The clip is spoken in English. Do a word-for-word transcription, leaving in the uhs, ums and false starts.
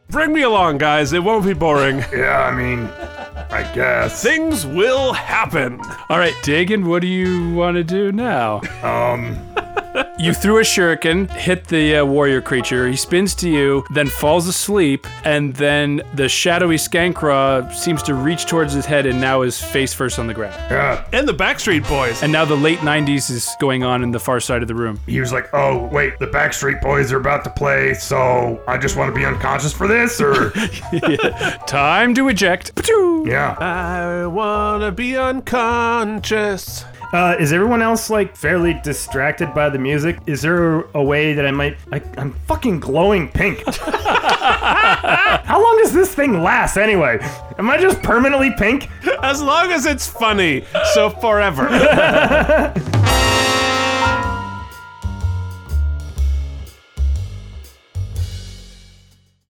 Bring me along, guys. It won't be boring. Yeah, I mean, I guess. Things will happen. All right, Dagan, what do you want to do now? Um... You threw a shuriken, hit the uh, warrior creature. He spins to you, then falls asleep, and then the shadowy Skankra seems to reach towards his head and now is face first on the ground. Yeah. And the Backstreet Boys. And now the late nineties is going on in the far side of the room. He was like, oh, wait, the Backstreet Boys are about to play, so I just want to be unconscious for this, or? Yeah. Time to eject. Yeah. I wanna be unconscious. Uh, is everyone else, like, fairly distracted by the music? Is there a way that I might... I, I'm fucking glowing pink. How long does this thing last, anyway? Am I just permanently pink? As long as it's funny, so forever.